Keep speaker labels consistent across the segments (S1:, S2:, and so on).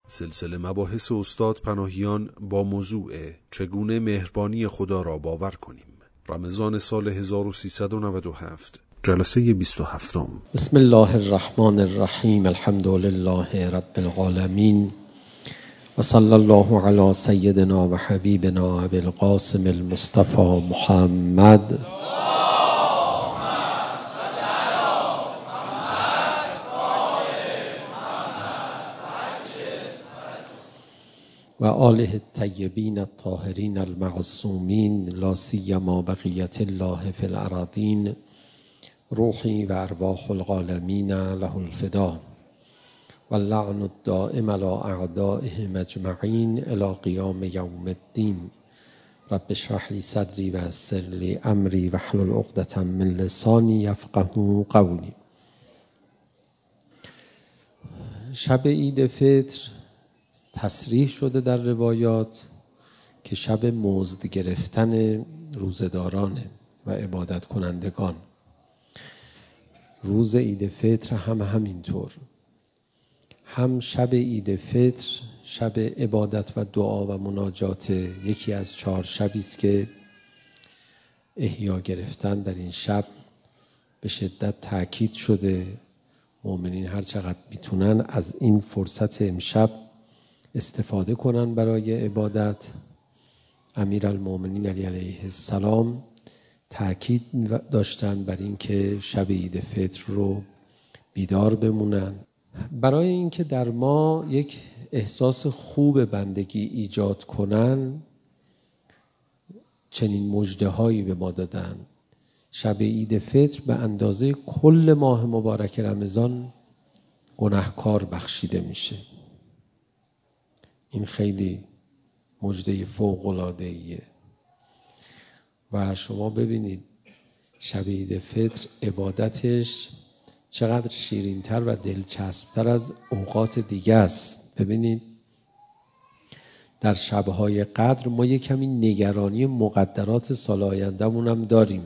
S1: سلسله مباحث استاد پناهیان با موضوع چگونه مهربانی خدا را باور کنیم. رمضان سال 1397 جلسه 27.
S2: بسم الله الرحمن الرحیم. الحمد لله رب العالمین و صلی الله علی سیدنا و حبیبنا ابی القاسم المصطفى محمد و آله الطیبین الطاهرین المعصومین لا سیما بقیت الله فی الارضین روحی و ارواح العالمین له الفدا و اللعن الدائم علی اعدائهم اجمعین الی قیام یوم الدین. رب اشرح لی صدری و یسر لی امری واحلل عقدة من لسانی یفقهوا قولی. شب عید فطر تصریح شده در روایات که شب مزد گرفتن روزداران و عبادت کنندگان. روز عید فطر هم همینطور، هم شب عید فطر شب عبادت و دعا و مناجات، یکی از 4 شبی است که احیا گرفتن در این شب به شدت تاکید شده. مؤمنین هر چقدر میتونن از این فرصت امشب استفاده کنن برای عبادت. امیرالمؤمنین علی علیه السلام تاکید داشتن بر این که شب عید فطر رو بیدار بمونن، برای اینکه در ما یک احساس خوب بندگی ایجاد کنن. چنین مژده‌هایی به ما دادن. شب عید فطر به اندازه کل ماه مبارک رمضان گناهکار بخشیده میشه. این خیلی مژده فوق‌العاده‌ایه. و شما ببینید شب عید فطر عبادتش چقدر شیرین‌تر و دلچسب‌تر از اوقات دیگه است. ببینید در شب‌های قدر ما یک کمی نگرانی مقدرات سال آینده‌مون هم داریم.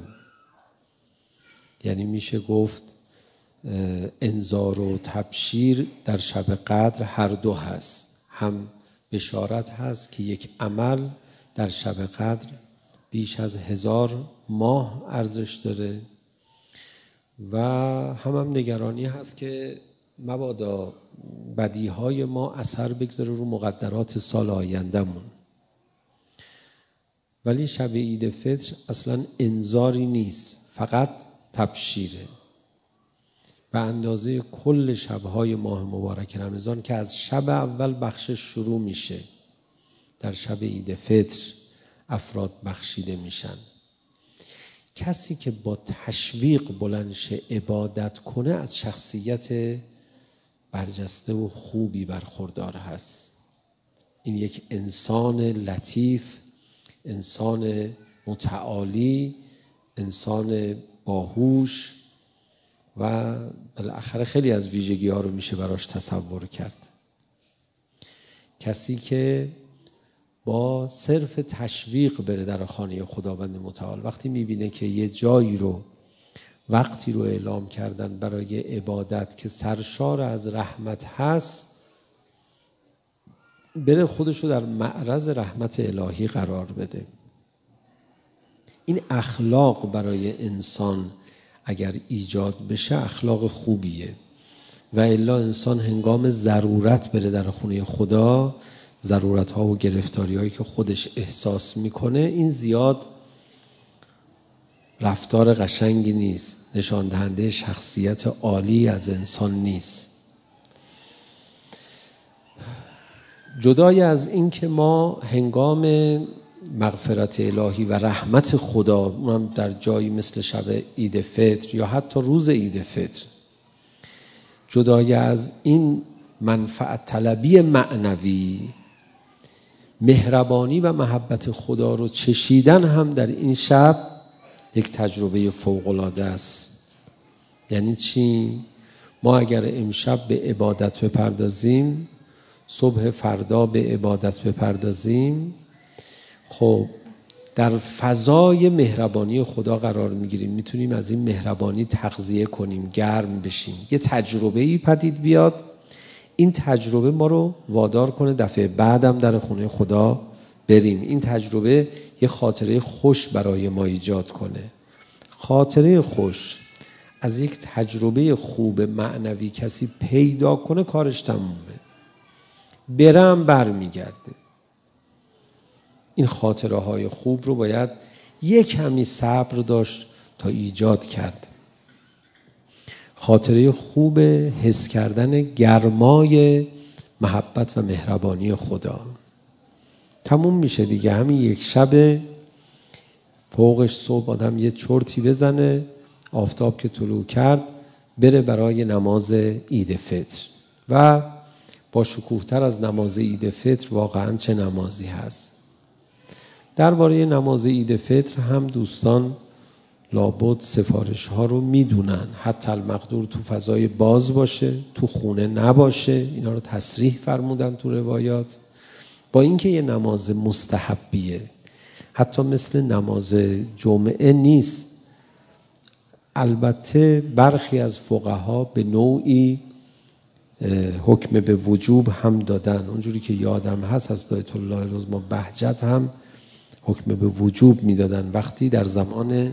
S2: یعنی میشه گفت انذار و تبشیر در شب قدر هر دو هست. هم بشارت هست که یک عمل در شب قدر بیش از 1000 ماه ارزش داره و هم نگرانی هست که مبادا بدیهای ما اثر بگذاره رو مقدرات سال آینده‌مون. ولی شب عید فطر اصلا انذاری نیست، فقط تبشیره. به اندازه کل شب‌های ماه مبارک رمضان که از شب اول بخشش شروع میشه، در شب عید فطر افراد بخشیده میشن. کسی که با تشویق بلند شه عبادت کنه از شخصیت برجسته و خوبی برخوردار هست. این یک انسان لطیف، انسان متعالی، انسان باهوش و بالاخره خیلی از ویژگی ها رو میشه براش تصور کرد. کسی که با صرف تشویق بره در خانه خداوند متعال، وقتی میبینه که یه جایی رو، وقتی رو اعلام کردن برای عبادت که سرشار از رحمت هست، بره خودش رو در معرض رحمت الهی قرار بده. این اخلاق برای انسان اگر ایجاد بشه اخلاق خوبیه. و الا انسان هنگام ضرورت بره در خونه خدا، ضرورت ها و گرفتاری هایی که خودش احساس میکنه، این زیاد رفتار قشنگی نیست، نشان دهنده شخصیت عالی از انسان نیست. جدای از این که ما هنگام مغفرت الهی و رحمت خدا، اونم در جایی مثل شب عید فطر یا حتی روز عید فطر، جدای از این منفعت طلبی معنوی، مهربانی و محبت خدا رو چشیدن هم در این شب یک تجربه فوق‌العاده است. یعنی چی؟ ما اگر امشب به عبادت بپردازیم، صبح فردا به عبادت بپردازیم، خب در فضای مهربانی خدا قرار میگیریم. میتونیم از این مهربانی تغذیه کنیم، گرم بشیم، یه تجربه‌ای پدید بیاد. این تجربه ما رو وادار کنه دفعه بعدم در خونه خدا بریم. این تجربه یه خاطره خوش برای ما ایجاد کنه. خاطره خوش از یک تجربه خوب معنوی کسی پیدا کنه کارش تمومه. برم برمیگرده. این خاطره های خوب رو باید یک کمی صبر داشت تا ایجاد کرد. خاطره خوب حس کردن گرمای محبت و مهربانی خدا. تموم میشه دیگه. همین یک شب فوقش صبح آدم یه چرتی بزنه، آفتاب که طلوع کرد بره برای نماز عید فطر. و با شکوه‌تر از نماز عید فطر واقعا چه نمازی هست. درباره نماز عید فطر هم دوستان لابد سفارش ها رو میدونن. حتی المقدور تو فضای باز باشه، تو خونه نباشه، اینا رو تصریح فرمودن تو روایات. با اینکه یه نماز مستحبیه، حتی مثل نماز جمعه نیست. البته برخی از فقها به نوعی حکم به وجوب هم دادن. اونجوری که یادم هست از آیت الله العظمی بهجت هم حکم به وجوب میدادن وقتی در زمان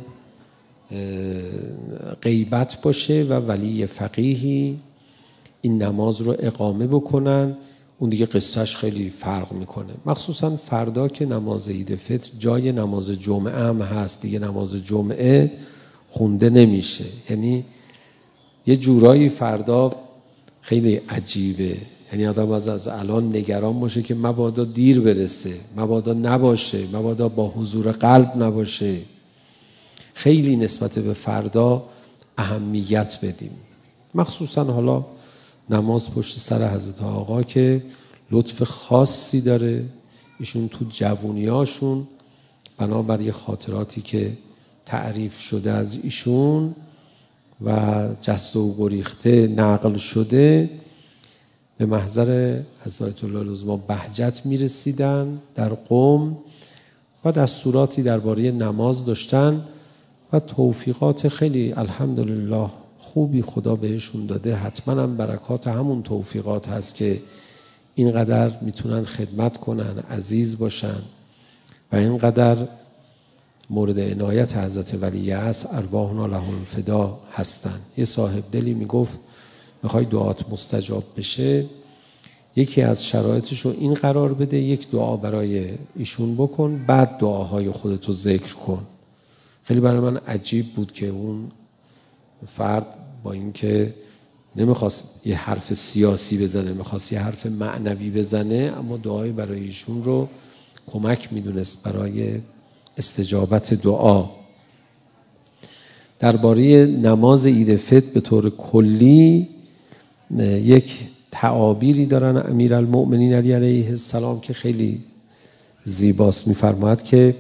S2: غیبت باشه و ولی فقیهی این نماز رو اقامه بکنن. اون دیگه قصهش خیلی فرق میکنه. مخصوصا فردا که نماز عید فطر جای نماز جمعه هم هست دیگه. نماز جمعه خونده نمیشه. یعنی یه جورایی فردا خیلی عجیبه. یعنی آدم از الان نگران باشه که مبادا دیر برسه، مبادا نباشه، مبادا با حضور قلب نباشه. خیلی نسبت به فردا اهمیت بدیم. مخصوصا حالا نماز پشت سر حضرت آقا که لطف خاصی داره. ایشون تو جوونیاشون بنابر یه خاطراتی که تعریف شده از ایشون و جسته و گریخته نقل شده به محضر حضرت الله العظمی بهجت میرسیدن در قم و دستوراتی درباره نماز داشتن و توفیقات خیلی الحمدلله خوبی خدا بهشون داده. حتما هم برکات همون توفیقات هست که اینقدر میتونن خدمت کنن، عزیز باشن و اینقدر مورد عنایت حضرت ولی عصر ارواحنا له الفدا هستن. یه صاحب دلی میگفت میخوای دعات مستجاب بشه، یکی از شرایطش رو این قرار بده یک دعا برای ایشون بکن، بعد دعاهای خودتو ذکر کن. خیلی برای من عجیب بود که اون فرد با اینکه نمیخواست یه حرف سیاسی بزنه، میخواست یه حرف معنوی بزنه، اما دعای برای ایشون رو کمک میدونست برای استجابت دعا. درباره نماز عید فطر به طور کلی یک تعابیری دارن امیرالمؤمنین علی علیه السلام که خیلی زیباست. میفرماید که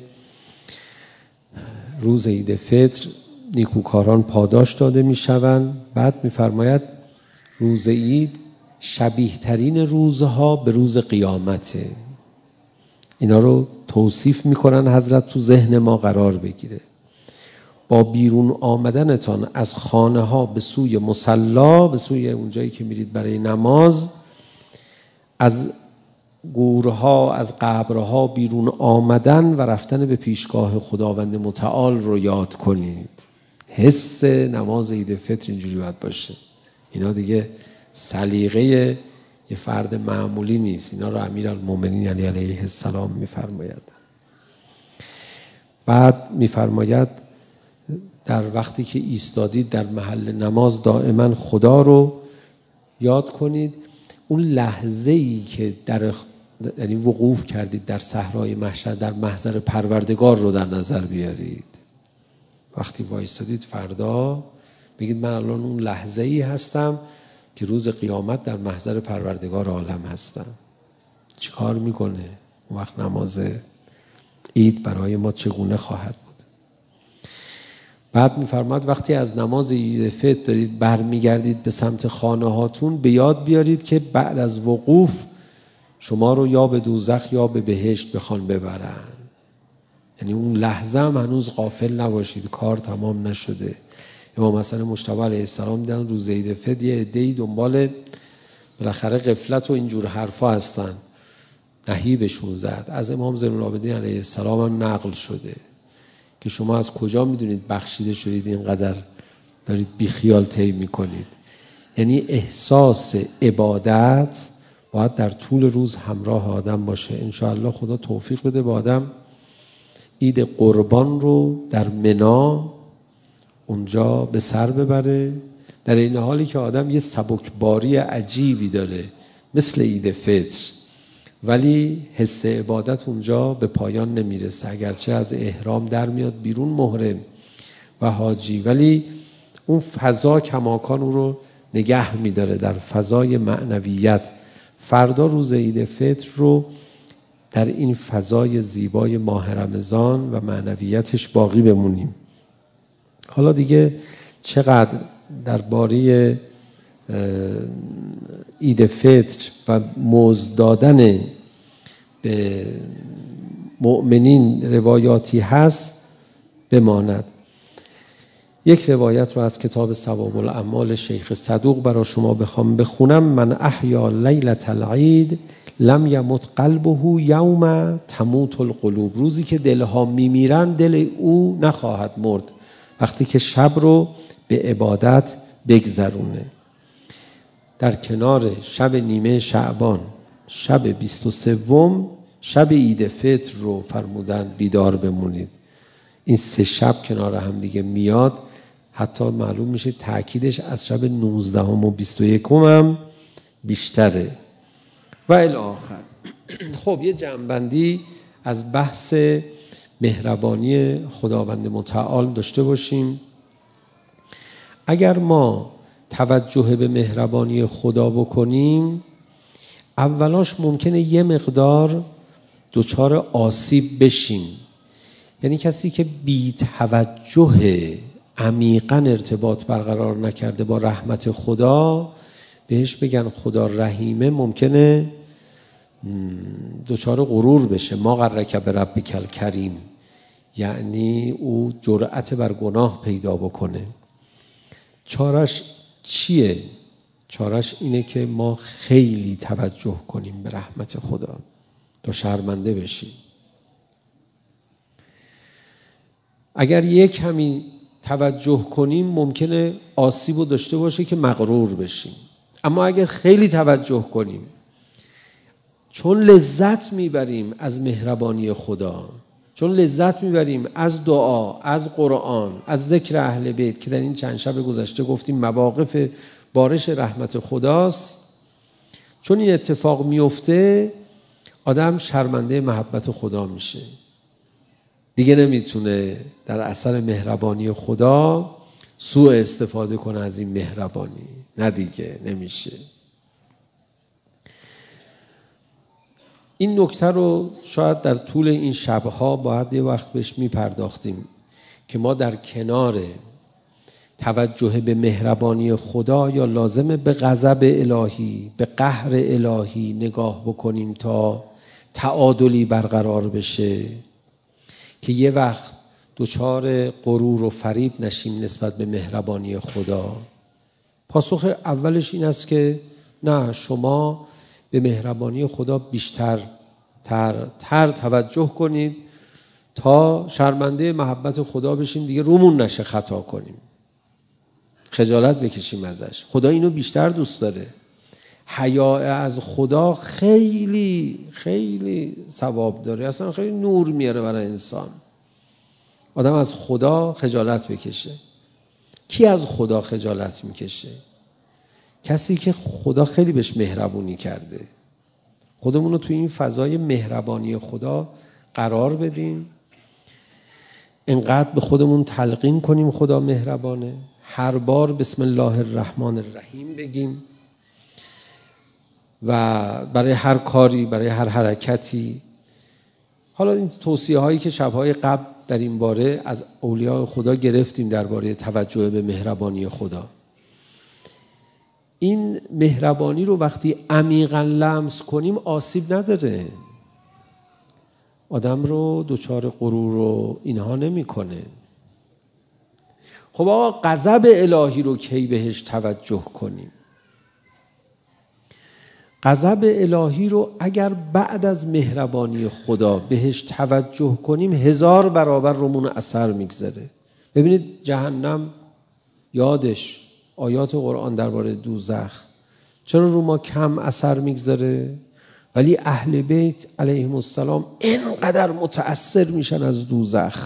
S2: روز عید فطر نیکوکاران پاداش داده میشوند. بعد میفرماید روز عید شبیه ترین روزها به روز قیامته. اینا رو توصیف میکنن حضرت تو ذهن ما قرار بگیره. با بیرون آمدنتان از خانه ها به سوی مصلا، به سوی اونجایی که میرید برای نماز، از گورها از قبرها بیرون آمدن و رفتن به پیشگاه خداوند متعال رو یاد کنید. حس نماز عید فطر اینجوری باید باشه. اینا دیگه سلیقه یه فرد معمولی نیست. اینا رو امیرالمؤمنین علیه السلام میفرماید. بعد میفرماید در وقتی که ایستادید در محل نماز دائما خدا رو یاد کنید. اون لحظه‌ای که یعنی وقوف کردید در صحرای محشر در محضر پروردگار رو در نظر بیارید. وقتی وایستادید فردا بگید من الان اون لحظه‌ای هستم که روز قیامت در محضر پروردگار عالم هستم. چی کار میکنه؟ اون وقت نماز عید برای ما چگونه خواهد بود؟ بعد میفرماد وقتی از نماز عید فطر دارید برمیگردید به سمت خانه هاتون، به یاد بیارید که بعد از وقوف شما رو یا به دوزخ یا به بهشت بخوان ببرن. یعنی اون لحظه هم هنوز غافل نباشید، کار تمام نشده. امام حسن مجتبی علیه السلام دیدن روز عید فطر یه عده‌ای دنبال بالاخره غفلت و اینجور حرفا هستن، نهیبشون زد. از امام زین العابدین علیه السلام هم نقل شده که شما از کجا میدونید بخشیده شدید اینقدر دارید بیخیال طی میکنید. یعنی احساس عبادت باید در طول روز همراه آدم باشه. انشاءالله خدا توفیق بده به آدم عید قربان رو در منا اونجا به سر ببره، در این حالی که آدم یه سبکباری عجیبی داره مثل عید فطر، ولی حس عبادت اونجا به پایان نمیرسه. اگرچه از احرام در میاد بیرون محرم و حاجی، ولی اون فضا کماکان او رو نگه میداره در فضای معنویت. فردا روز عید فطر رو در این فضای زیبای ماه رمضان و معنویتش باقی بمونیم. حالا دیگه چقدر درباره عید فطر و موز دادن به مؤمنین روایاتی هست بماند. یک روایت رو از کتاب ثواب الاعمال شیخ صدوق برای شما بخونم. من احیا لیلة العید لم یمت قلبه یوم تموت القلوب. روزی که دلها میمیرن دل او نخواهد مرد، وقتی که شب رو به عبادت بگذرونه. در کنار شب نیمه شعبان، شب 23، شب عید فطر رو فرمودن بیدار بمونید. این 3 شب کنار هم دیگه میاد، حتی معلوم میشه تأکیدش از شب 19 و 21 هم بیشتره و الی آخر. خب یه جمع‌بندی از بحث مهربانی خداوند متعال داشته باشیم. اگر ما توجه به مهربانی خدا بکنیم، اولاش ممکنه یه مقدار دچار آسیب بشیم. یعنی کسی که بی توجه عمیقاً ارتباط برقرار نکرده با رحمت خدا، بهش بگن خدا رحیمه، ممکنه دچار غرور بشه. ما غرک بربک الکریم، یعنی او جرأت بر گناه پیدا بکنه. چارش چیه؟ چارش اینه که ما خیلی توجه کنیم به رحمت خدا تا شرمنده بشیم. اگر یک کمی توجه کنیم ممکنه آسیبو داشته باشه که مغرور بشیم، اما اگر خیلی توجه کنیم، چون لذت میبریم از مهربانی خدا، چون لذت میبریم از دعا، از قرآن، از ذکر اهل بیت که در این چند شب گذشته گفتیم مواقف بارش رحمت خداست، چون این اتفاق میفته آدم شرمنده محبت خدا میشه، دیگه نمیتونه در اثر مهربانی خدا سوء استفاده کنه از این مهربانی. نه دیگه نمیشه. این نکته رو شاید در طول این شبها باید یه وقت بهش میپرداختیم که ما در کنار توجه به مهربانی خدا یا لازمه به غضب الهی، به قهر الهی نگاه بکنیم تا تعادلی برقرار بشه، که یه وقت دچار غرور و فریب نشیم نسبت به مهربانی خدا. پاسخ اولش این است که نه، شما به مهربانی خدا بیشتر توجه کنید تا شرمنده محبت خدا بشیم، دیگه رومون نشه خطا کنیم، خجالت بکشیم ازش. خدا اینو بیشتر دوست داره. حیا از خدا خیلی خیلی ثواب داره، اصلا خیلی نور میاره برای انسان. آدم از خدا خجالت بکشه. کی از خدا خجالت میکشه؟ کسی که خدا خیلی بهش مهربونی کرده. خودمون رو توی این فضای مهربانی خدا قرار بدیم، انقدر به خودمون تلقین کنیم خدا مهربانه، هر بار بسم الله الرحمن الرحیم بگیم و برای هر کاری، برای هر حرکتی. حالا این توصیه هایی که شبهای قبل در این باره از اولیاء خدا گرفتیم درباره توجه به مهربانی خدا، این مهربانی رو وقتی عمیقاً لمس کنیم آسیب نداره، آدم رو دچار غرور و اینها نمیکنه. خب آقا غضب الهی رو کی بهش توجه کنیم؟ غضب الهی رو اگر بعد از مهربانی خدا بهش توجه کنیم 1000 برابر رومون اثر میگذاره. ببینید جهنم یادش آیات قرآن درباره دوزخ چرا رو ما کم اثر میگذاره، ولی اهل بیت علیهم السلام اینقدر متأثر میشن از دوزخ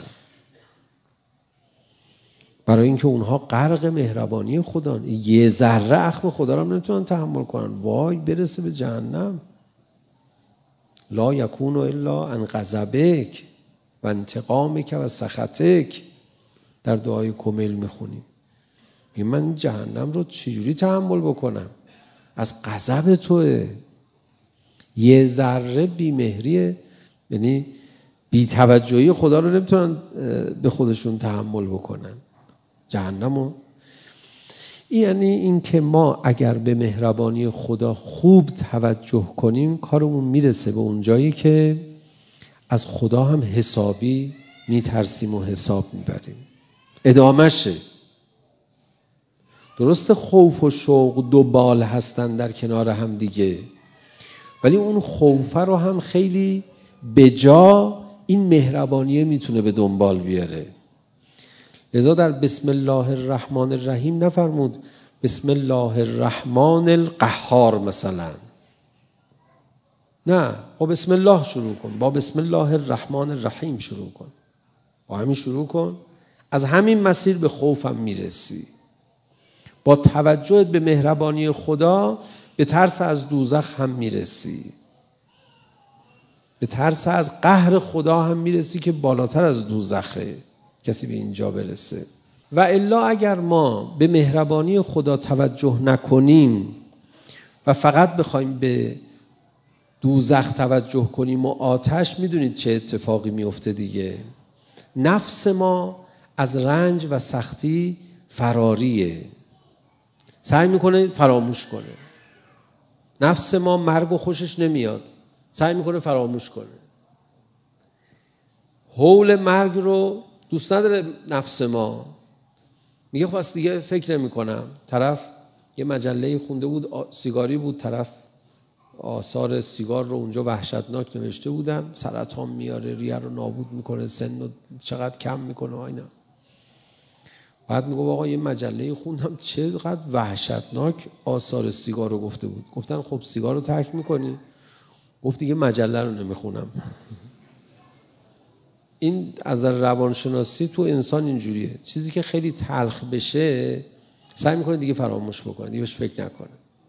S2: برای اینکه اونها غرق مهربانی خدا، یه ذره اخم خدا رو نمیتونن تحمل کنن. وای برسه به جهنم. لا یکون الا عن غضبک و انتقامک و سخطک در دعای کمیل میخونیم. من جهنم رو چجوری تحمل بکنم؟ از غضب توه. یه ذره بیمهریه، یعنی بی‌توجهی خدا رو نمیتونن به خودشون تحمل بکنن جهنمو. یعنی این که ما اگر به مهربانی خدا خوب توجه کنیم کارمون میرسه به اون جایی که از خدا هم حسابی میترسیم و حساب میبریم. ادامهشه. درست خوف و شوق دو بال هستن در کنار هم دیگه، ولی اون خوفه رو هم خیلی بجا این مهربانیه میتونه به دنبال بیاره. لذا در بسم الله الرحمن الرحیم نفرمود بسم الله الرحمن القهار مثلا، نه، با بسم الله شروع کن، با بسم الله الرحمن الرحیم شروع کن، با همین شروع کن. از همین مسیر به خوفم میرسی. با توجهت به مهربانی خدا به ترس از دوزخ هم میرسی، به ترس از قهر خدا هم میرسی که بالاتر از دوزخه کسی به اینجا برسه. و الا اگر ما به مهربانی خدا توجه نکنیم و فقط بخوایم به دوزخ توجه کنیم و آتش، میدونید چه اتفاقی میفته دیگه. نفس ما از رنج و سختی فراریه، سعی میکنه فراموش کنه. نفس ما مرگ و خوشش نمیاد، سعی میکنه فراموش کنه. هول مرگ رو دوست نداره نفس ما. میگه خب دیگه فکر نمیکنم. طرف یه مجله خونده بود، سیگاری بود، طرف آثار سیگار رو اونجا وحشتناک نوشته بودن، سرطان میاره، ریه رو نابود میکنه، سن رو چقدر کم میکنه اینا. بعد میگه آقا یه مجله خوندم چقدر وحشتناک آثار سیگار رو گفته بود. گفتن خب سیگار رو ترک میکنی؟ گفت دیگه مجله رو نمیخونم. این از روانشناسی تو انسان اینجوریه، چیزی که خیلی تلخ بشه سعی میکنه دیگه فراموش بکنه، دیگه بهش فکر نکنه.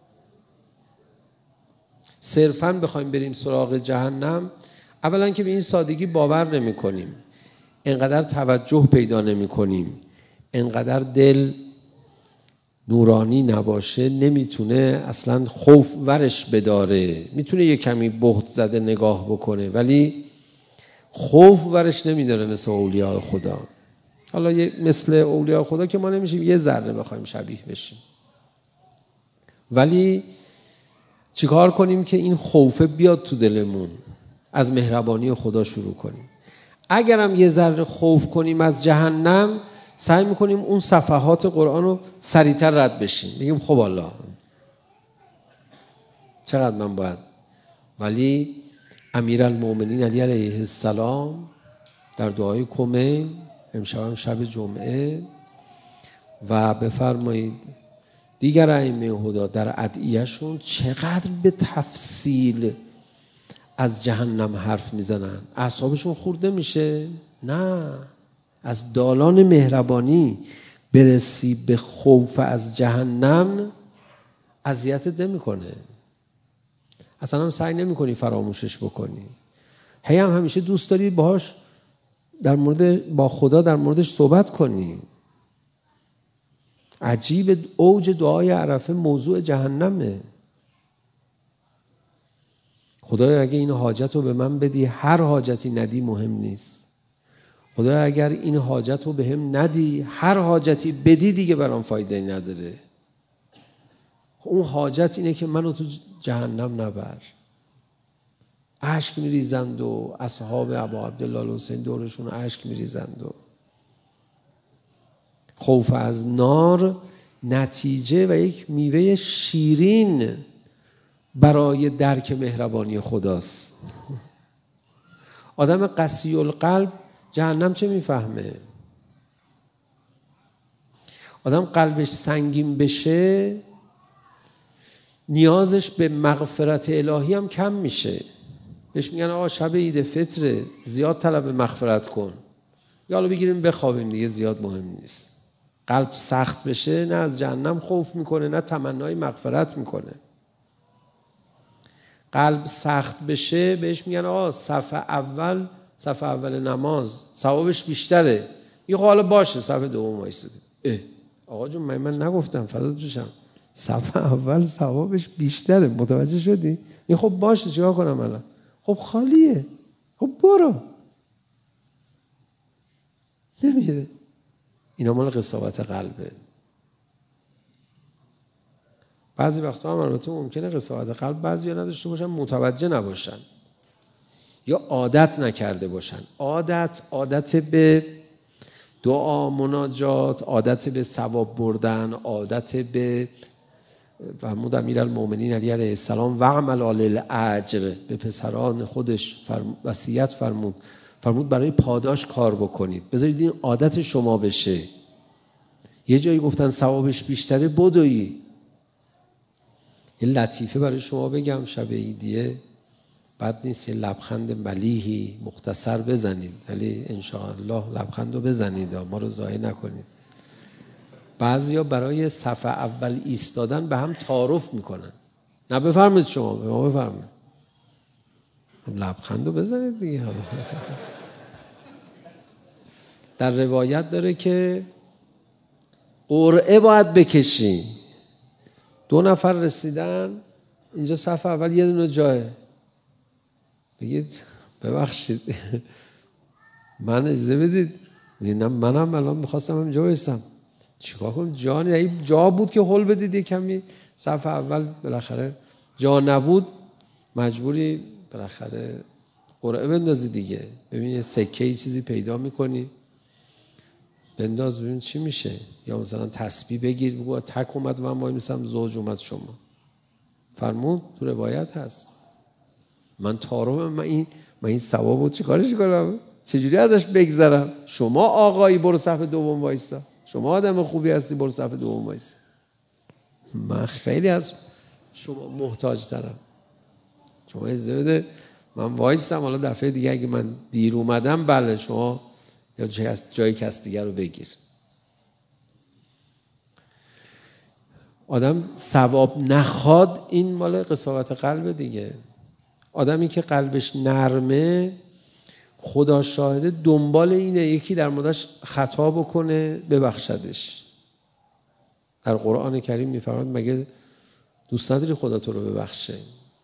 S2: صرفاً بخوایم بریم سراغ جهنم، اولا که به این سادگی باور نمی کنیم، انقدر توجه پیدا نمی کنیم، انقدر دل نورانی نباشه نمیتونه اصلا خوف ورش بداره. میتونه یه کمی بهت زده نگاه بکنه ولی خوف ورش نمیداره مثل اولیاء خدا. حالا مثل اولیاء خدا که ما نمیشیم یه ذره بخوایم شبیه بشیم، ولی چیکار کنیم که این خوفه بیاد تو دلمون؟ از مهربانی خدا شروع کنیم. اگرم یه ذره خوف کنیم از جهنم، سعی میکنیم اون صفحات قرآن رو سریعتر رد بشیم، بگیم خب الله چقدر من باید. ولی امیرالمومنین علی علیه السلام در دعای کمیل، امشب هم شب جمعه، و بفرمایید دیگر ائمه هدا در ادعیه‌شون چقدر به تفصیل از جهنم حرف میزنن. اعصابشون خورده میشه؟ نه. از دالان مهربانی برسی به خوف از جهنم اذیتت نمیکنه، اصلا هم سعی نمیکنی فراموشش بکنی، همیشه دوست داری باهاش با خدا در موردش صحبت کنی. عجیب، اوج دعای عرفه موضوع جهنمه. خدایا اگه این حاجت رو به من بدی، هر حاجتی ندی مهم نیست. خدایا اگر این حاجت رو به هم ندی، هر حاجتی بدی دیگه برام فایده نداره. اون حاجت اینه که منو تو جهنم نبر. اشک میریزند و اصحاب ابا عبدالله الحسین دورشون اشک میریزند و خوف از نار نتیجه و یک میوه شیرین برای درک مهربانی خداست. آدم قسی القلب جهنم چه میفهمه؟ آدم قلبش سنگین بشه نیازش به مغفرت الهی هم کم میشه. بهش میگن آقا شب عید فطر زیاد طلب مغفرت کن، یا حالا بگیریم بخوابیم دیگه، زیاد مهم نیست. قلب سخت بشه نه از جهنم خوف میکنه نه تمنای مغفرت میکنه. قلب سخت بشه بهش میگن آقا صف اول نماز ثوابش بیشتره. یه حالا باشه صف دوم وایساده. آقا جون من نگفتم فدات بشم صف اول ثوابش بیشتره، متوجه شدی؟ این خب باشه چیکار کنم الان؟ خب خالیه، خب برو. نمیره. اینا مال قساوت قلبه. بعضی وقتا هم البته ممکنه قساوت قلب بعضیا نداشته باشن، متوجه نباشن یا عادت نکرده باشن. عادت به دعا، مناجات، عادت به ثواب بردن، عادت به فرمود امیرالمؤمنین علی علیه السلام وعمل للاجر، به پسران خودش وصیت فرمود برای پاداش کار بکنید، بذارید این عادت شما بشه. یه جایی گفتن ثوابش بیشتره، بدویی. یه لطیفه برای شما بگم شب عیدیه، بد نیست یه لبخند ملیحی مختصر بزنید، ولی انشاءالله لبخند رو بزنید، ما رو ضایع نکنید. بعضیا برای صف اول ایستادن به هم تعارف میکنن. نه بفرمایید شما، به ما بفرمایید. لبخند رو بزنید دیگه. در روایت داره که قرعه باید بکشی. 2 نفر رسیدن اینجا صف اول یه دونه جایه، بگید ببخشید من اجازه بدید، منم الان میخواستم اینجا بایستم، چیکار کنم جان؟ یعنی جا بود که هول بدید یه کمی، صف اول بالاخره جا نبود، مجبوری بالاخره قرعه بندازی دیگه. ببین یه سکه چیزی پیدا میکنی بنداز ببین چی میشه. یا مثلا تسبیح بگیر بگو تک اومد من وای میسم زوج اومد شما. فرمود تو روایت هست. من تعارف من این ثوابو چیکارش کنم؟ چجوری ازش بگذرم؟ شما آقایی برو صف دوم وایسا، شما آدم خوبی هستی برو صف دوم وایسا. من خیلی از شما محتاج ترم، شما اجازه بده من وایسم، حالا دفعه دیگه اگه من دیر اومدم بله شما یا جای کس دیگر رو بگیر. آدم ثواب نخواد، این مال قساوت قلب دیگه. آدمی که قلبش نرمه خدا شاهده دنبال اینه یکی در موردش خطا بکنه ببخشدش. در قرآن کریم میفرماد مگه دوست نداری خدا تو رو ببخشه؟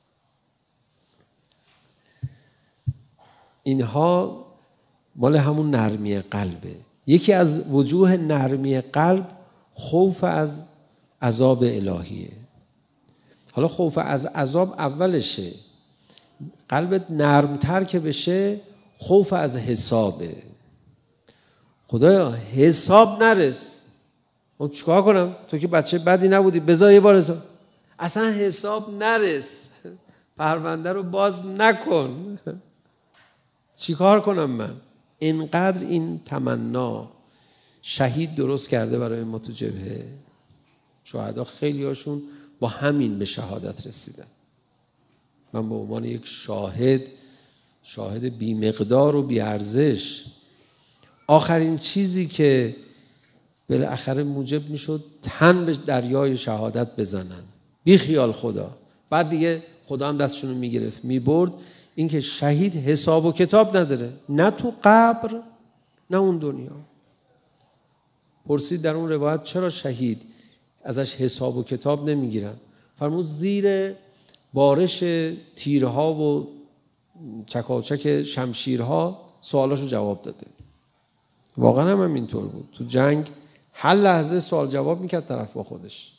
S2: اینها مال همون نرمی قلبه. یکی از وجوه نرمی قلب خوف از عذاب الهیه. حالا خوف از عذاب اولشه، قلبت نرمتر که بشه خوف از حسابه. خدایا حساب نرس. خب چیکار کنم؟ تو که بچه بدی نبودی، بذار یه بار حساب. اصلا حساب نرس، پرونده رو باز نکن. چیکار کنم من؟ اینقدر این تمنا شهید درست کرده برای ما تو جبهه. شهدا خیلی هاشون با همین به شهادت رسیدن. من به عنوان یک شاهد بی مقدار و بی ارزش، آخرین چیزی که بالاخره موجب میشد تن به دریای شهادت بزنن، بی خیال خدا. بعد دیگه خدا هم دستشون رو میگرفت میبرد. این که شهید حساب و کتاب نداره، نه تو قبر نه اون دنیا. پرسید در اون روایت چرا شهید ازش حساب و کتاب نمیگیرن؟ فرمود زیر بارش تیرها و چکاچک شمشیرها سوالاشو جواب داده. واقعا هم اینطور بود. تو جنگ هر لحظه سوال جواب میکرد طرف با خودش.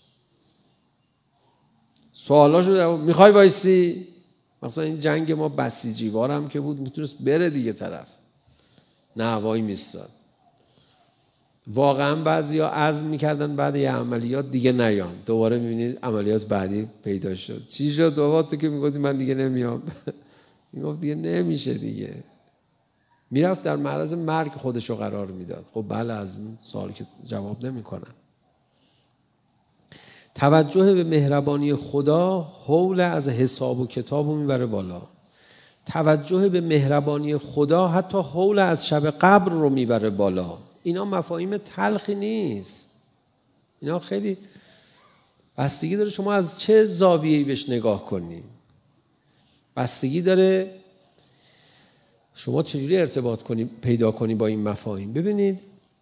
S2: سوالاشو جواب میخوای وایسی؟ مثلا این جنگ ما بسیجیوار هم که بود میتونست بره دیگه طرف، نه وای میستاد. واقعا بعضیا عزم میکردن بعد یه عملیات دیگه نیان، دوباره میبینید عملیات بعدی پیدا شد. چی شد بابا تو که میگفتی من دیگه نمیام؟ میگفت دیگه نمیشه دیگه. میرفت در معرض مرگ خودشو قرار میداد. خب بله، از این سوال که جواب نمیکنن. توجه به مهربانی خدا حول از حساب و کتابو میبره بالا. توجه به مهربانی خدا حتی حول از شب قبر رو میبره بالا. اینا مفاهیم تلخی نیست. اینا خیلی بستگی داره شما از چه زاویه‌ای بهش نگاه کنی. بستگی داره شما چجوری ارتباط کنی پیدا کنی با این مفاهیم. ببینید،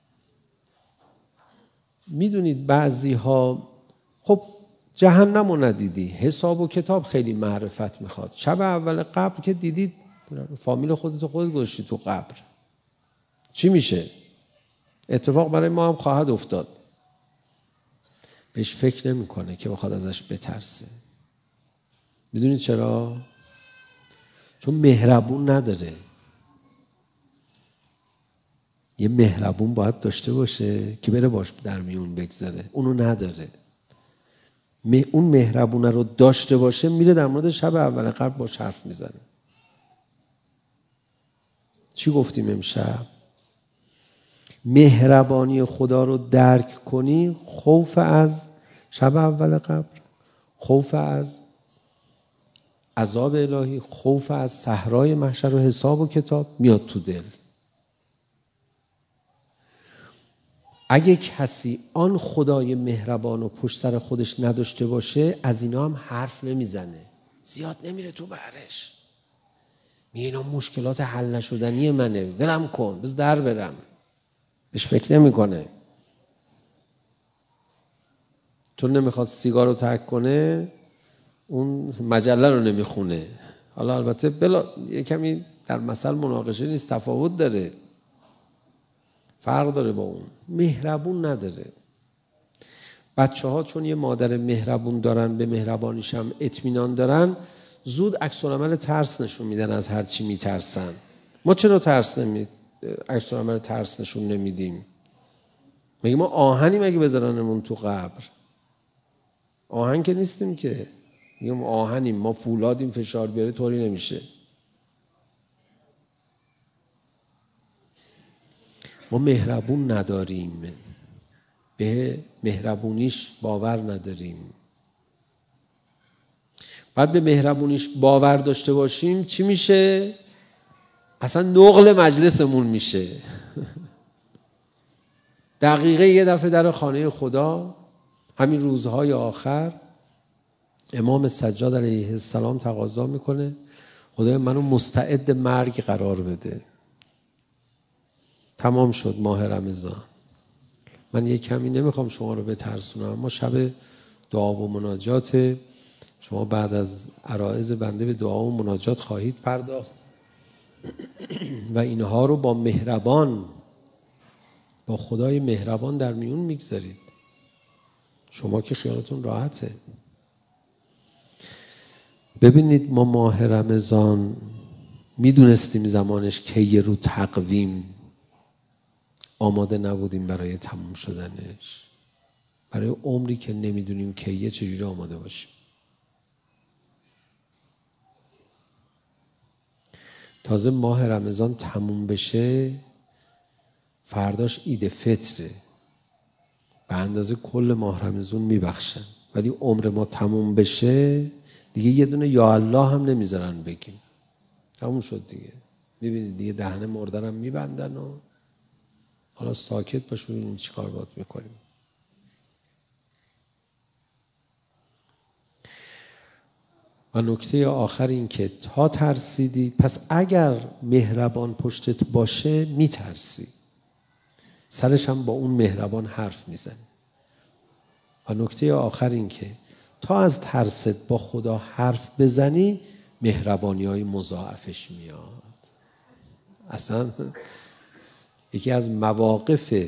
S2: میدونید بعضی ها خب جهنم رو ندیدی، حساب و کتاب خیلی معرفت میخواد. شب اول قبر که دیدید فامیل خودت گذاشتی تو قبر، چی میشه؟ اتفاق برای ما هم خواهد افتاد. بهش فکر نمیکنه که بخواد ازش بترسه. میدونید چرا؟ چون مهربون نداره. یه مهربون باید داشته باشه که بره باش در میون بگذاره، اونو نداره. اون مهربونه رو داشته باشه میره در مورد شب اول قبر باش حرف میزنه. چی گفتیم امشب؟ مهربانی خدا رو درک کنی، خوف از شب اول قبر، خوف از عذاب الهی، خوف از صحرای محشر و حساب و کتاب میاد تو دل. اگه کسی آن خدای مهربان و پشت سر خودش نداشته باشه، از اینا هم حرف نمیزنه، زیاد نمیره تو بحرش. میگه اینا مشکلات حل نشدنی منه، ولم کن، بذار در برم. بهش فکر نمیکنه. چون نمیخواد سیگار رو ترک کنه، اون مجله رو نمیخونه. حالا البته یه کمی در مثل مناقشه نیست، تفاوت داره، فرق داره با اون. مهربون نداره. بچه ها چون یه مادر مهربون دارن، به مهربانیش هم اطمینان دارن، زود عکس العمل ترس نشون میدن، از هر چی میترسن. ما چرا عکس العمل ترس نشون نمیدیم؟ مگه ما آهنیم اگه بذارنمون تو قبر؟ آهن که نیستیم که. میگم آهنیم، ما فولادیم، فشار بیاره طوری نمیشه. ما مهربون نداریم، به مهربونیش باور نداریم. بعد به مهربونیش باور داشته باشیم چی میشه؟ اصلا نقل مجلسمون میشه. دقیقه یه دفعه در خانه خدا، همین روزهای آخر، امام سجاد علیه السلام تقاضا میکنه خدای منو مستعد مرگ قرار بده. تمام شد ماه رمضان. من یه کمی نمیخوام شما رو بترسونم، اما شب دعا و مناجات شما بعد از عرائض بنده به دعا و مناجات خواهید پرداخت و اینها رو با مهربان، با خدای مهربان در میون میگذارید. شما که خیالتون راحته. ببینید، ما ماه رمضان میدونستیم زمانش که رو تقویم آماده نبودیم برای تموم شدنش. برای عمری که نمیدونیم که چجوری آماده باشیم. تازه ماه رمضان تموم بشه، فرداش عید فطره، به اندازه کل ماه رمضان میبخشن. ولی عمر ما تموم بشه دیگه یه دونه یا الله هم نمیذارن بگیم. تموم شد دیگه. ببینید دیگه دهنه مردرم میبندن و حالا ساکت باش ببینیم چی کار باید میکنیم. و نکته آخر این که تا ترسیدی، پس اگر مهربان پشتت باشه میترسی، سرش هم با اون مهربان حرف میزنی. و نکته آخر این که تا از ترست با خدا حرف بزنی، مهربانی های مضاعفش میاد. اصلا یکی از مواقف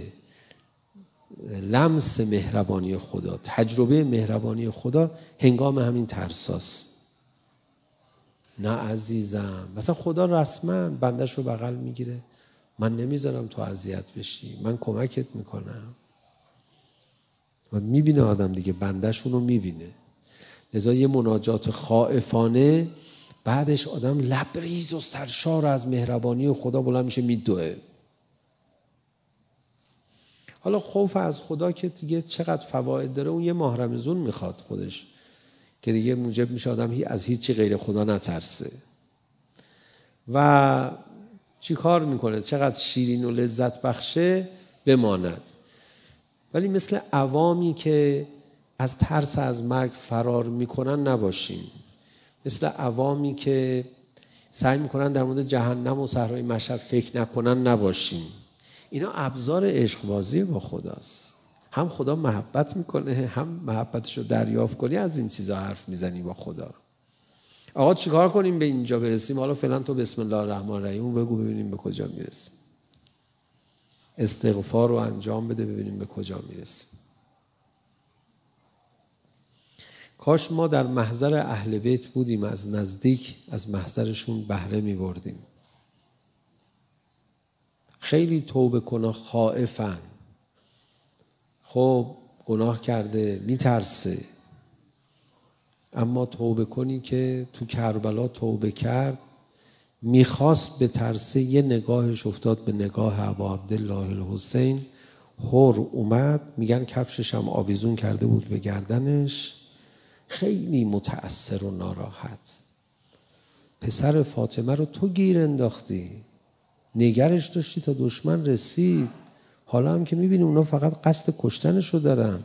S2: لمس مهربانی خدا، تجربه مهربانی خدا، هنگام همین ترساست. نه عزیزم، مثلا خدا رسما بندش رو بغل میگیره، من نمیذارم تو اذیت بشی، من کمکت میکنم. و میبینه آدم دیگه، بنده‌شون رو میبینه. لذا یه مناجات خائفانه بعدش آدم لبریز و سرشار از مهربانی خدا بلند میشه میدوه. حالا خوف از خدا که دیگه چقدر فواید داره، اون یه ماه رمضان میخواد خودش که دیگه موجب میشه آدم از هیچی غیر خدا نترسه. و چی کار میکنه؟ چقدر شیرین و لذت بخشه بماند. ولی مثل عوامی که از ترس از مرگ فرار میکنن نباشیم. مثل عوامی که سعی میکنن در مورد جهنم و صحرای محشر فکر نکنن نباشیم. اینا ابزار عشقبازی با خداست. هم خدا محبت میکنه، هم محبتشو دریافت کنی از این چیزا حرف میزنی با خدا. آقا چیکار کنیم به اینجا برسیم؟ حالا فعلا تو بسم الله الرحمن الرحیم بگو ببینیم به کجا میرسیم. استغفار رو انجام بده ببینیم به کجا میرسیم. کاش ما در محضر اهل بیت بودیم، از نزدیک از محضرشون بهره میبردیم. خیلی توبه کنه خائفن، خب گناه کرده میترسه، اما توبه کنی که تو کربلا توبه کرد، میخواست به ترسه، یه نگاهش افتاد به نگاه ابا عبدالله الحسین، هور اومد، میگن کفشش هم آویزون کرده بود به گردنش، خیلی متأثر و ناراحت. پسر فاطمه رو تو گیر انداختی، نگرش داشتی تا دشمن رسید، حالا هم که میبینی اونا فقط قصد کشتنش رو دارن.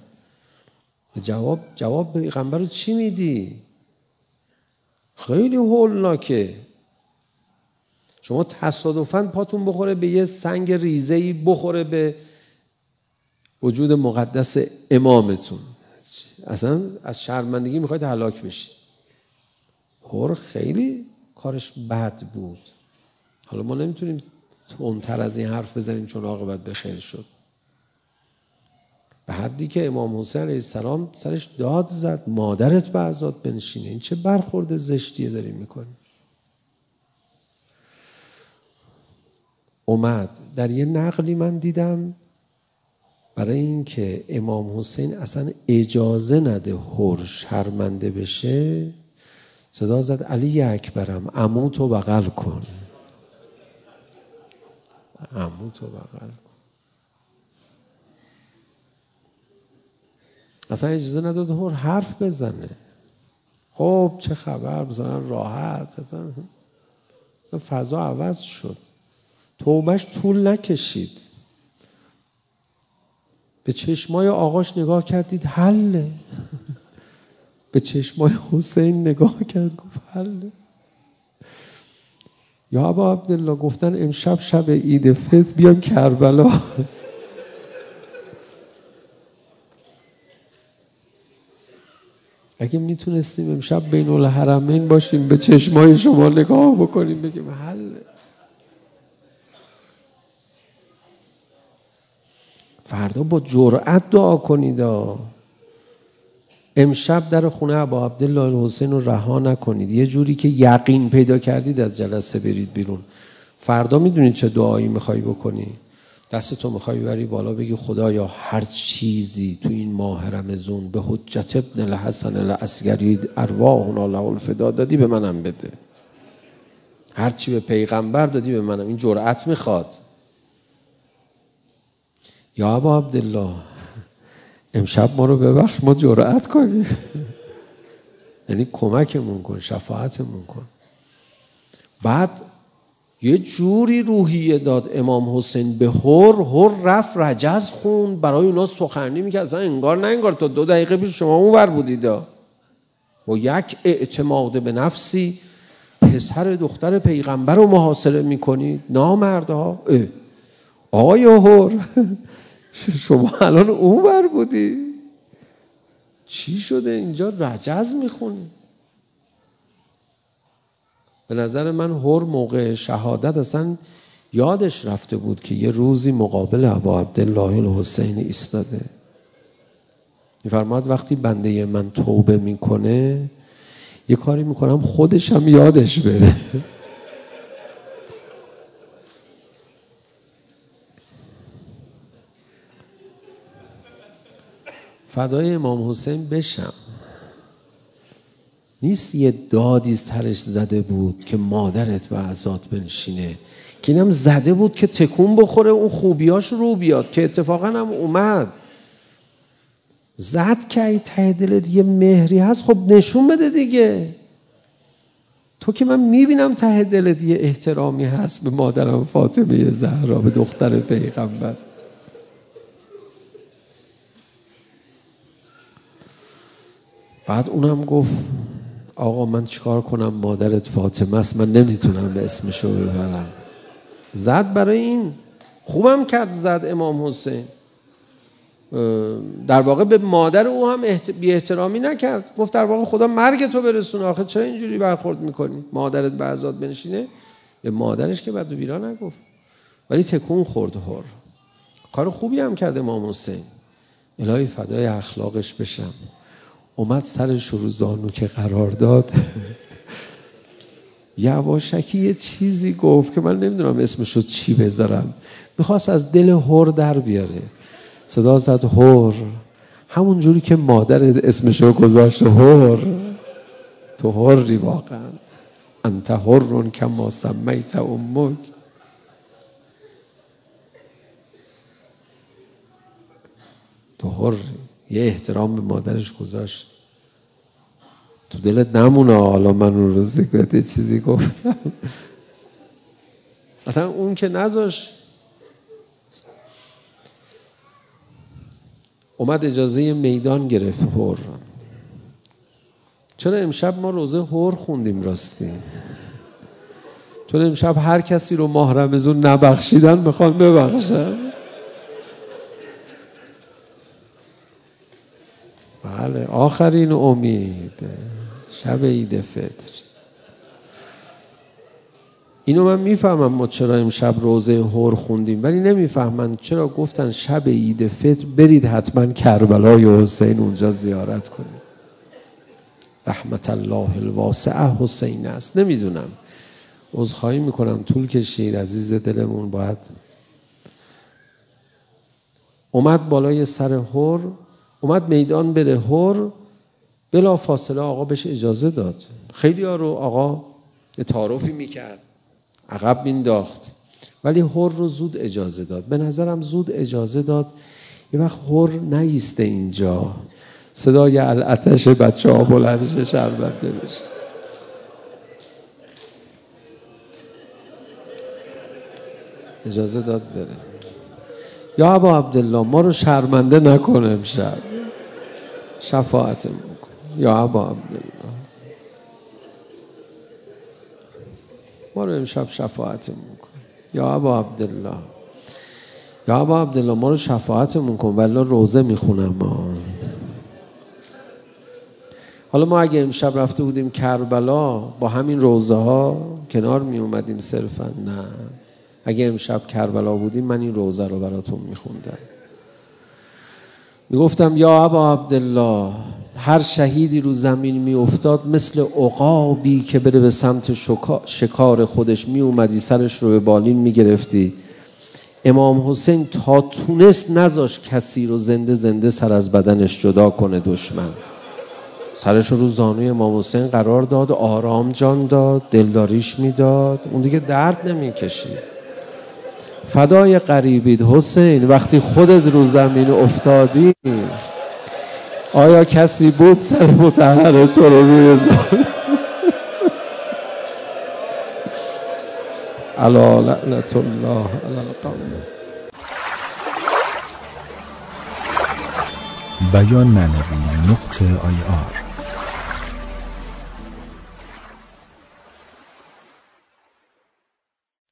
S2: جواب پیغمبر رو چی میدی؟ خیلی هولناکه. شما تصادفاً پاتون بخوره به یه سنگ ریزه‌ای، بخوره به وجود مقدس امامتون، اصلا از شرمندگی میخواید هلاک بشید. هور خیلی کارش بد بود. حالا ما نمیتونیم اونتر از این حرف بزنیم چون عاقبت به خیر شد. به حدی که امام حسین علیه السلام سرش داد زد مادرت به عزات بنشینه. این چه برخورد زشتیه داریم میکنیم. اومد در یه نقلی من دیدم برای اینکه امام حسین اصلا اجازه نده هور شرمنده بشه، صدا زد علی اکبرم عموتو بغل کن، عموتو بغل کن. اصلا اجازه نداد هور حرف بزنه. خب چه خبر، بزنن راحت. اصلا فضا عوض شد. توبهش طول نکشید. به چشمای آقاش نگاه کردید حله. به چشمای حسین نگاه کرد گفت حله. یا ابا عبدالله گفتن امشب شب عید فطر بیام کربلا. اگه میتونستیم امشب بین الحرمین باشیم، به چشمای شما نگاه بکنیم بگیم حله. فردا با جرأت دعا کنید. امشب در خونه ابا عبدالله الحسین رو رها نکنید. یه جوری که یقین پیدا کردید از جلسه برید بیرون. فردا میدونید چه دعایی میخوای بکنی؟ دستتو میخوای ببری بالا بگی خدایا هر چیزی تو این ماه رمضان به حجت ابن الحسن العسکری ارواحنا له الفدا دادی به منم بده. هر چی به پیغمبر دادی به منم. این جرأت میخواد. یا ابا عبدالله امشب ما رو ببخش، ما جرأت کنیم. یعنی کمکمون کن، شفاعتمون کن. بعد یه جوری روحیه داد امام حسین به هور رفت رجز خوند برای اونا سخنرانی میکرد. اصلا انگار نه انگار تا 2 دقیقه پیش شما اونور بودید. با یک اعتماد به نفسی پسر دختر پیغمبر رو محاصره میکنید. نامردها. آقای هور شما الان اونور بودی، چی شده اینجا رجز میخونی؟ به نظر من هور موقع شهادت اصلا یادش رفته بود که یه روزی مقابل ابا عبدالله الحسین ایستاده. میفرماد وقتی بنده من توبه میکنه یه کاری میکنم خودش هم یادش بره. فدای امام حسین بشم. نیست یه دادی سرش زده بود که مادرت به عزات بنشینه، که اینم زده بود که تکون بخوره اون خوبیاش رو بیاد، که اتفاقا هم اومد. زد که ای ته دلت یه مهری هست، خب نشون بده دیگه. تو که من میبینم ته دلت یه احترامی هست به مادرم فاطمه زهرا، به دختر پیغمبر. بعد اونم گفت آقا من چیکار کنم، مادرت فاطمه است، من نمیتونم به اسمشو ببرم. زد برای این. خوبم کرد زد امام حسین. در واقع به مادر او هم بی احترامی نکرد. گفت در واقع خدا مرگ تو برسونه، آخه چرا اینجوری برخورد میکنی؟ مادرت به عزات بنشینه. به مادرش که بد و بیرا نگفت، ولی تکون خورد. هر کار خوبی هم کرد امام حسین. الهی فدای اخلاقش بشم. اومد سرش رو زانو که قرار داد یواشکی یه چیزی گفت که من نمیدونم اسمشو چی بذارم. میخواست از دل هر در بیاره. صدا زد هر، همون جوری که مادر اسمشو گذاشت هر. تو هری واقعا، انت هرون کما سمیت امک. تو هر، یه احترام به مادرش گذاشت. تو دلت نمونه حالا من اون روز ذکرت یه چیزی گفتم. اصلا اون که نذاشت. اومد اجازه میدان گرفت هر. چرا امشب ما روزه هر خوندیم راستی؟ چون امشب هر کسی رو ماه رمضان نبخشیدن میخوان ببخشن. بله، آخرین امید، شب عید فطر. اینو من میفهمم ما چرا امشب روزه هر خوندیم، ولی نمیفهمن چرا گفتن شب عید فطر برید حتما کربلای حسین اونجا زیارت کنید. رحمت الله الواسعه حسین است. نمیدونم، عذرخواهی میکنم طول کشید. عزیز دلمون باید اومد بالای سر هر، اومد میدان بره هر. بلا فاصله آقا بهش اجازه داد. خیلی ها رو آقا یه تعارفی میکرد، عقب مینداخت، ولی هر رو زود اجازه داد. به نظرم زود اجازه داد. یه وقت هر نیسته اینجا، صدای العطش بچه ها بلند شربنده بشه. اجازه داد بره. یا ابا عبدالله ما رو شرمنده نکن امشب، شفاعتمون کن. یا ابا عبدالله ما رو امشب شفاعتمون کن. یا ابا عبدالله، یا ابا عبدالله ما رو شفاعتمون کن، والله روزه میخونم ما. حالا ما اگه امشب رفته بودیم کربلا با همین روزه ها کنار می اومدیم صرفا؟ نه، اگه امشب کربلا بودیم من این روزه رو براتون میخوندم. میگفتم یا ابا عبدالله هر شهیدی رو زمین می افتاد مثل عقابی که بره به سمت شکار خودش می اومدی سرش رو به بالین می گرفتی. امام حسین تا تونست نذاش کسی رو زنده زنده سر از بدنش جدا کنه دشمن. سرش رو زانوی امام حسین قرار داد، آرام جان داد، دلداریش میداد. اون دیگه درد نمی کشید. فدای قریبید حسین، وقتی خودت رو زمین افتادی آیا کسی بود سر مطهر تو رو روی زانو؟ الا لعنت الله علی القوم.
S3: بیان معنوی .ir